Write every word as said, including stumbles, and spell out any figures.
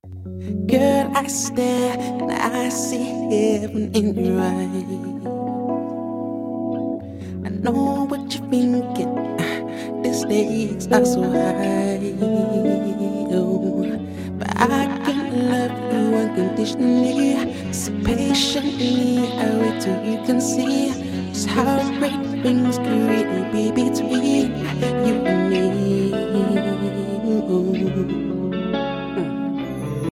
Girl, I stare and I see heaven in your eyes. I know what you're thinking. The stakes are so high. Oh, but I can love you unconditionally. So patiently, I wait till you can see just how great things can